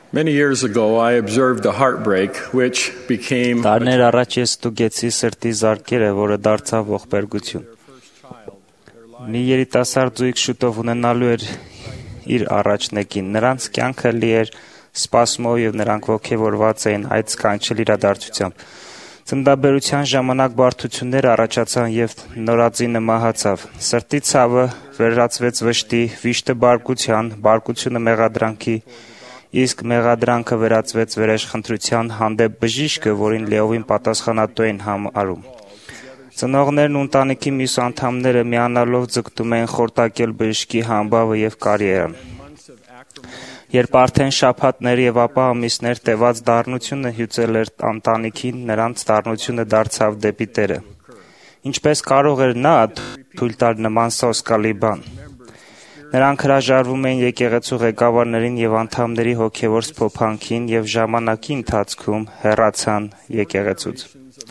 Many years ago, I observed a heartbreak which became Տարիներ առաջ ես ստուգեցի սրտի զարկերը, որը դարձավ ողբերգություն։ Մի երիտասարդ զույգ շուտով ունենալու էր իր առաջնեկին։ Նրանց կյանքը լի էր սպասումով եւ նրանք ոգևորված էին այդ սքանչելի իրադարձությամբ։ Ծննդաբերության ժամանակ բարդություններ առաջացան եւ նորածինը մահացավ։ Սրտի ցավը վերածվեց վշտի, վիշտը բարկության, բարկությունը մեղադրանքի, իսկ մեղադրանքը վերածվեց վերաշխնդրության հանդեպ բժիշկը, որին լիովին պատասխանատու էին համարում։ Ծնողներն ու ընտանիքի մյուս անդամները միանալով ձգտում էին խորտակել բժշկի համբավը եւ կարիերան։ Երբ արդեն շաբաթներ եւ ապա ամիսներ տևած դառնությունը հյուծել էր ընտանիքին, նրանց դառնությունը դարձավ դեպի Տերը։ Ինչպես կարող էր նա թույլ տալ նման սոսկալի բան։ Նրանք հրաժարվում էին եկեղեցու ղեկավարներին եւ անդամների հոգեվոր սփոփանքին եւ ժամանակի ընթացքում հեռացան եկեղեցուց։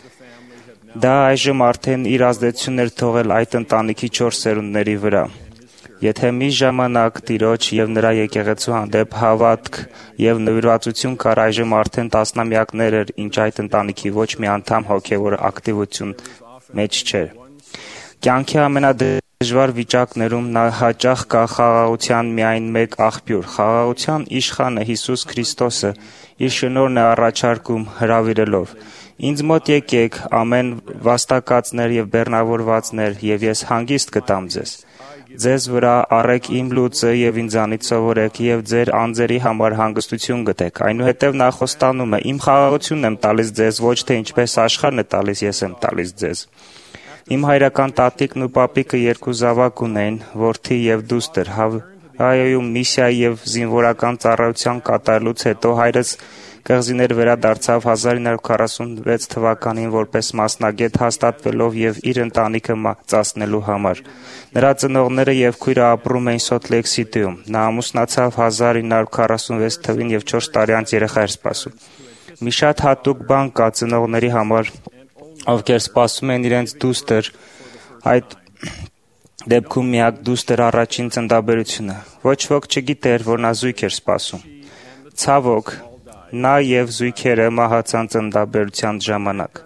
Դա այժմ արդեն իր ազդեցությունն էր թողել այդ ընտանիքի 4 սերունդների վրա։ Եթե մի ժամանակ Տիրոջ եւ նրա եկեղեցու հանդեպ հավատք եւ նվիրվածություն կար, այժմ արդեն տասնամյակներ էր, ինչ այդ ընտանիքի ոչ մի անդամ հոգեվոր ակտիվություն մեջ չէր։ Կյանքի ամենադժվար վիճակներում նա հաճախ կա խաղաղության միայն մեկ աղբյուր, խաղաղության իշխանը Հիսուս Քրիստոսը իր շնորհն է առաջարկում հրավիրելով. «Ինձ մոտ եկեք, ամեն վաստակածներ եւ բեռնավորվածներ, եւ ես հանգիստ կտամ ձեզ։ Ձեզ վրա առեք իմ լուծը եւ ինձանից սովորեք եւ ձեր անձերի համար հանգստություն գտեք»։ Այնուհետև նա խոստանում է. «Իմ խաղաղությունն եմ տալիս ձեզ, ոչ թե ինչպես աշխարհն է տալիս, ես եմ տալիս ձեզ»։ Իմ հայրական տատիկն ու պապիկը 2 զավակ ունեին, որդի եւ դուստր։ Հավայոյում միսիայի եւ զինվորական ծառայության կատարելուց հետո հայրս կղզիներ վերադարձավ 1946 թվականին որպես մասնագետ, հաստատվելով եւ իր ընտանիքը մեծացնելու համար։ Նրա ծնողները եւ քույրը ապրում էին Սոլտ Լեյք Սիթիում։ Նա ամուսնացավ 1946 թվականին եւ 4 տարի անց երեխա էր սպասում։ Մի շատ հատուկ բան կա ծնողների համար, ովքեր սպասում են իրենց դուստր, այդ դեպքում միակ դուստր առաջին ծննդաբերությունը։ Ոչ ոք չգիտեր, որ նա զույգ էր սպասում։ Ցավոք, նա եւ զույգերը մահացան ծննդաբերության ժամանակ։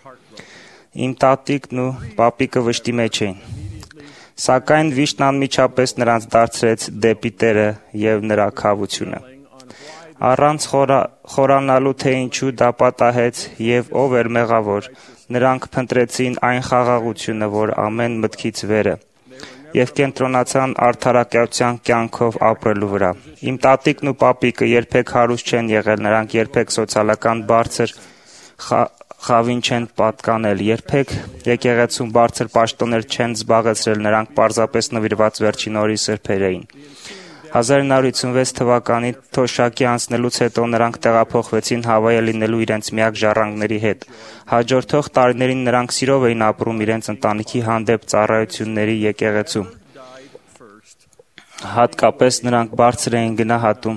Իմ տատիկն ու պապիկը վշտի մեջ էին։ Սակայն վիշտն անմիջապես նրանց դարձրեց դեպի Տերը եւ նրա քավությունը։ Առանց խորանալու, թե ինչու դա պատահեց եւ ով էր մեղավոր, նրանք փնտրեցին այն խաղաղությունը, որ ամեն մտքից վեր է, եւ կենտրոնացան արդարակայության կյանքով ապրելու վրա։ Իմ տատիկն ու պապիկը երբեք հարուստ չեն եղել, նրանք երբեք սոցիալական բարձր խավին չեն պատկանել, երբեք եկեղեցում բարձր պաշտոններ չեն զբաղեցրել, նրանք պարզապես նվիրված վերջին օրի սրբեր էին։ 1956 թվականի թոշակի անցնելուց հետո նրանք տեղափոխվեցին Հավայը լինելու իրենց միակ ժառանգների հետ։ Հաջորդող տարիներին նրանք սիրով էին ապրում իրենց ընտանիքի հանդեպ ծառայությունների եկեղեցու։ Հատկապես նրանք բարձր էին գնահատում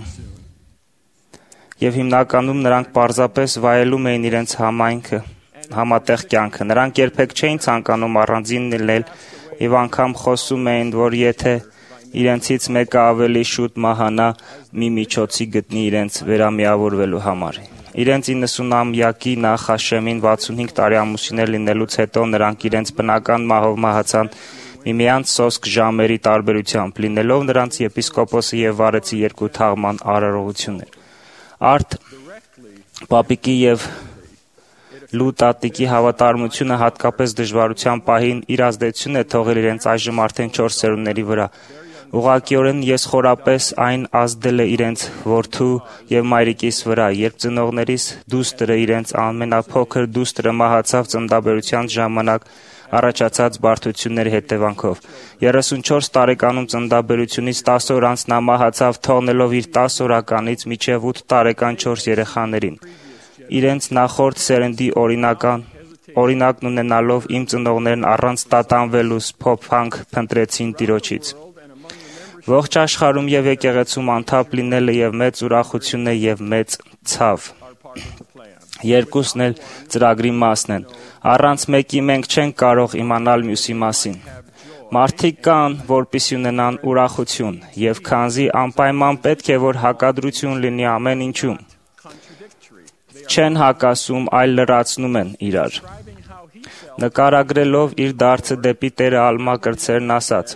եւ հիմնականում նրանք պարզապես վայելում էին իրենց համայնքը, համատեղ կյանքը։ Նրանք երբեք չէին ցանկանում առանձին լինել եւ անգամ խոսում էին, որ եթե իրենցից մեկը ավելի շուտ մահանա, մի միջոցի գտնի իրենց վերամիավորվելու համար։ Իրենց 90-ամյակի նախաշեմին 65 տարի ամուսիններ լինելուց հետո նրանք իրենց բնական մահով մահացան միմյանց սոսկ ժամերի տարբերությամբ, լինելով նրանց եպիսկոպոսը եւ վարեցի 2 թաղման արարողություններ։ Արդ պապիկի եւ լու տատիկի հավատարմությունը հատկապես դժվարության պահին իր ազդեցությունն է թողել իրենց այժմ արդեն 4 սերունդների վրա։ Ուղղակիորեն ես խորապես այն ազդել է իրենց որդու եւ մայրիկիս վրա, երբ ծնողներիս դուստրը իրենց ամենափոքր դուստրը մահացավ ծննդաբերության ժամանակ առաջացած բարդությունների հետևանքով։ 34 տարեկանում ծննդաբերությունից 10 օր անց նա մահացավ, թողնելով իր 10 օրականից մինչև 8 տարեկան 4 երեխաներին։ Իրենց նախորդ սերնդի օրինակն ունենալով իմ ծնողներն առանց տատանվելու սփոփանք փնտրեցին Տիրոջից։ Ողջ աշխարհում եւ եկեղեցում անդապ լինելը եւ մեծ ուրախություն է եւ մեծ ցավ։ Երկուսն էլ ծրագրի մասն են։ Առանց մեկի մենք չենք կարող իմանալ մյուսի մասին։ Մարդիկ կան, որպեսզի ունենան ուրախություն, եւ քանզի անպայման պետք է որ հակադրություն լինի ամեն ինչում, չեն հակասում, այլ լրացնում են իրար։ Նկարագրելով իր դարձը դեպի Տերը Ալմա կրտսերն ասաց.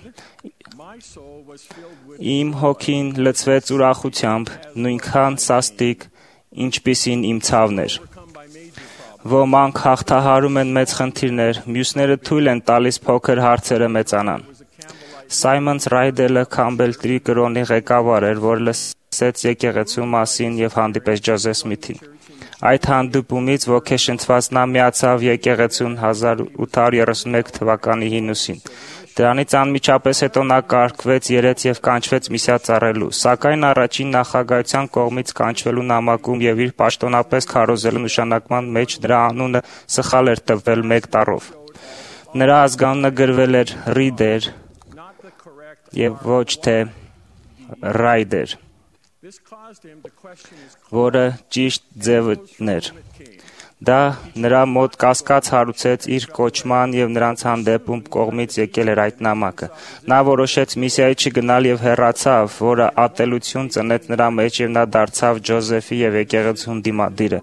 Իմ հոգին լցվեց ուրախությամբ, նույնքան սաստիկ, ինչպիսին իմ ցավն էր։ Ոմանք հաղթահարում են մեծ խնդիրներ, մյուսները թույլ են տալիս փոքր հարցերը մեծանան։ Սայմոնս Ռայդելը Քամբել կրոնի ղեկավար էր, որ լսեց եկեղեցու մասին եւ հանդիպեց Ջոզեֆ Սմիթին։ Այդ հանդիպումից ոգեշնչված նա միացավ եկեղեցուն 1831 թվականի հունիսին։ Դրանից անմիջապես հետո նա կարգվեց, երեց եւ կանչվեց միսիա ծառայելու, սակայն առաջին նախագահության կողմից կանչվելու նամակում եւ իր պաշտոնապես քարոզելու նշանակման մեջ նրա անունը սխալ էր տվել 1 տառով։ Նրա ազգանունը գրվել էր Ռիդեր եւ ոչ թե Ռայդեր, որը ճիշտ ձևն էր։ Դա նրա մոտ կասկած հարուցեց իր կոչման եւ նրանց հանդեպում կողմից եկել էր այդ նամակը։ Նա որոշեց միսիայի չգնալ եւ հեռացավ, որը ատելություն ծնեց նրա մեջ եւ նա դարձավ Ջոզեֆի եւ եկեղեցուն դիմադիրը։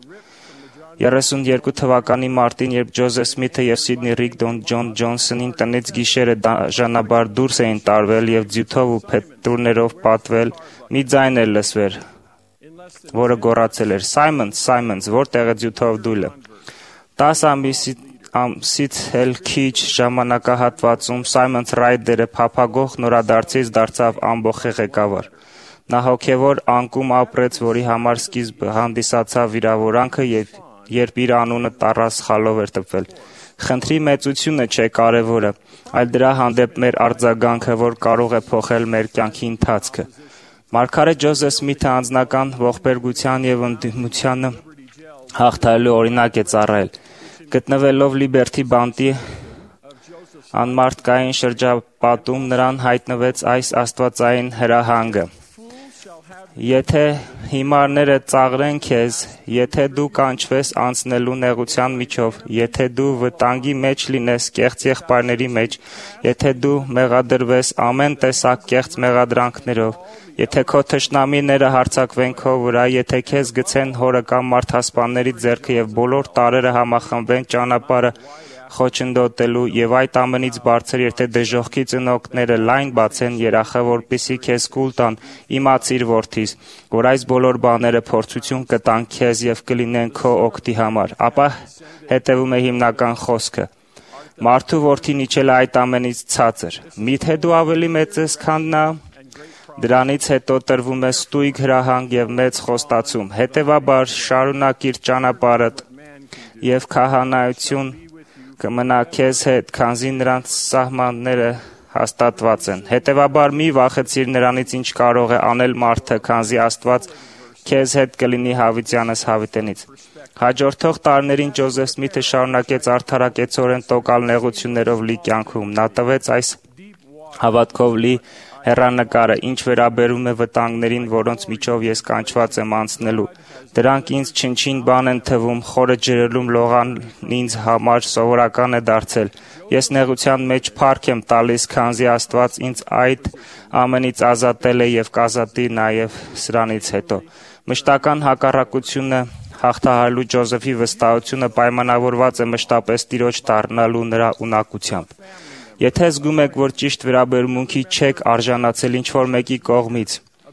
32 թվականի մարտին, երբ Ջոզեֆ Սմիթը եւ Սիդնի Ռիգդոն Ջոն Ջոնսոնին տնից գիշերը դաժանաբար դուրս էին տարվել եւ ձյութով ու փետուրներով պատվել, մի ձայն էր լսվել, որը գոռացել էր. «Սայմոնս, Սայմոնս, որտեղ է ձյութով դույլը»։ 10 ամսից էլ քիչ ժամանակահատվածում Սայմոնս Ռայդերը փափագող նորադարձից դարձավ ամբոխի ղեկավար։ Նա հոգևոր անկում ապրեց, որի համար սկիզբը հանդիսացավ վիրավորանքը եւ երբ իր անունը տառա սխալով էր տպվել։ Խնդրի մեծությունը չէ կարևորը, այլ դրա հանդեպ մեր արձագանքը, որ կարող է փոխել մեր կյանքի ընթացքը։ Մարգարետ Ջոզեֆ Սմիթը անձնական ողբերգության եւ ընդդիմությանը հաղթահարելու օրինակ է ծառայել։ Գտնվելով Լիբերթի բանտի անմարդկային շրջապատում նրան հայտնվեց այս աստվածային հրահանգը. Եթե հիմարները ծաղրեն քեզ, եթե դու կանչվես անցնելու նեղության միջով, եթե դու վտանգի մեջ լինես կեղծ եղբայրների մեջ, եթե դու մեղադրվես ամեն տեսակ կեղծ մեղադրանքներով, եթե քո թշնամիները հարձակվեն քո վրա, եթե քեզ գցեն հորը կամ մարդասպանների ձեռքը եւ բոլոր տարրերը համախմբեն ճանապարհը խոչընդոտելու եւ այդ ամենից բարձր, եթե դժոխքի ծնողքները լայն բացեն երախը, որպեսզի քեզ կուլ տան, իմացիր որդիս, որ այս բոլոր բաները փորձություն կտան քեզ եւ կլինեն քո օգտի համար, ապա հետեւում է հիմնական խոսքը. Մարդու որդին իջել է այդ ամենից ցածր, միթե դու ավելի մեծ ես, քան նա։ Դրանից հետո տրվում է ստույգ հրահանգ եւ մեծ խոստացում, հետեւաբար շարունակիր ճանապարհդ եւ քահանայություն կմնա քեզ հետ, քանզի նրանց սահմանները հաստատված են։ Հետևաբար մի վախեցիր նրանից, ինչ կարող է անել մարդը, քանզի Աստված քեզ հետ կլինի հավիտյանս հավիտենից։ Հաջորդող տարիներին Ջոզեֆ Սմիթը շարունակեց արդարակեցորեն տոկալ նեղություններով լի կյանքում։ Նա տվեց այս հավատքով լի հեռանկարը, ինչ վերաբերում է վտանգներին, որոնց միջով ես կանչված եմ անցնելու։ Դրանք ինձ չնչին բան են թվում, խորը ջրելում լողան ինձ համար սովորական է դարձել։ Ես նեղության մեջ փառք եմ տալիս, քանզի Աստված ինձ այդ ամենից ազատել է եւ կազատի նաեւ սրանից հետո։ Մշտական հակառակությունը հաղթահարելու Ջոզեֆի վստահությունը պայմանավորված է մշտապես Տիրոջ դառնալու նրա ունակությամբ։ Եթե զգում եք, որ ճիշտ վերաբերմունքի չեք արժանացել ինչ-որ մեկի կողմից,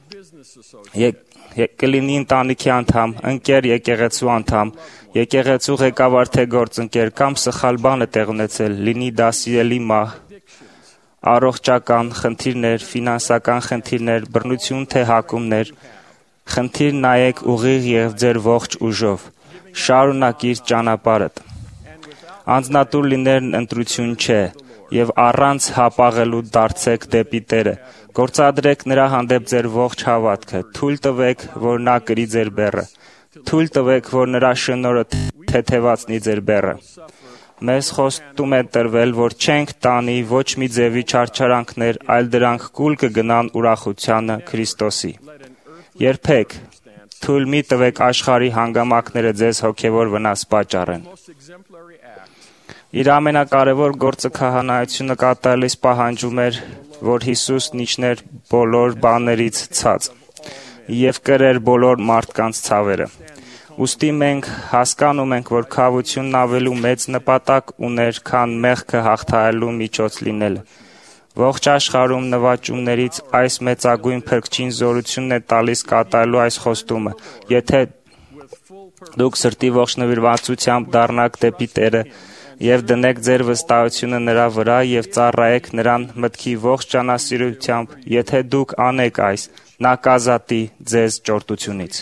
կլինի ընտանիքի անդամ, ընկեր, եկեղեցու անդամ, եկեղեցու ղեկավար թե գործընկեր կամ սխալ բան է տեղ ունեցել, լինի դա սիրելի մահ, առողջական խնդիրներ, ֆինանսական խնդիրներ, բռնություն թե հակումներ, խնդիր նայեք ուղիղ եւ ձեր ողջ ուժով, շարունակիր ճանապարհդ։ Անձնատուր լինելն ընտրություն չէ, եւ առանց հապաղելու դարձեք դեպի Տերը։ Գործադրեք նրա հանդեպ ձեր ողջ հավատքը։ Թույլ տվեք, որ նա կրի ձեր բեռը։ Թույլ տվեք, որ նրա շնորհը թեթևացնի ձեր բեռը։ Մեզ խոստում է տրվել, որ չենք տանի ոչ մի ձևի չարչարանքներ, այլ դրանք կուլ կգնան ուրախությանը Քրիստոսի։ Երբեք թույլ մի տվեք աշխարհի հանգամանքները ձեզ հոգևոր վնաս պատճառեն։ Իր ամենակարևոր գործը քահանայությունը կատարելիս պահանջում էր, որ Հիսուսն իջներ բոլոր բաներից ցած եւ կրեր բոլոր մարդկանց ցավերը։ Ուստի մենք հասկանում ենք, որ քավությունն ավելի մեծ նպատակ ուներ, քան մեղքը հաղթահարելու միջոց լինելը։ Ողջ աշխարհում նվաճումներից այս մեծագույն փրկչին զորությունն է տալիս կատարելու այս խոստումը. եթե դուք սրտի ողջ նվիրվածությամբ դառնաք դեպի Տերը եւ դնեք ձեր վստահությունը նրա վրա եւ ծառայեք նրան մտքի ողջ ճանասիրությամբ, եթե դուք անեք այս, նա կազատի ձեզ ճորտությունից։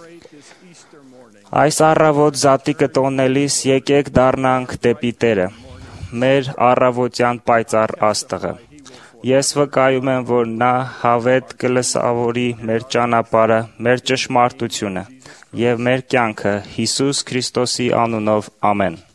Այս առավոտ զատիկը տոնելիս եկեք դառնանք դեպի Տերը, մեր առավոտյան պայծառ աստղը։ Ես վկայում եմ, որ նա հավետ կլսավորի մեր ճանապարհը, մեր ճշմարտությունը եւ մեր կյանքը Հիսուս Քրիստոսի անունով ամեն։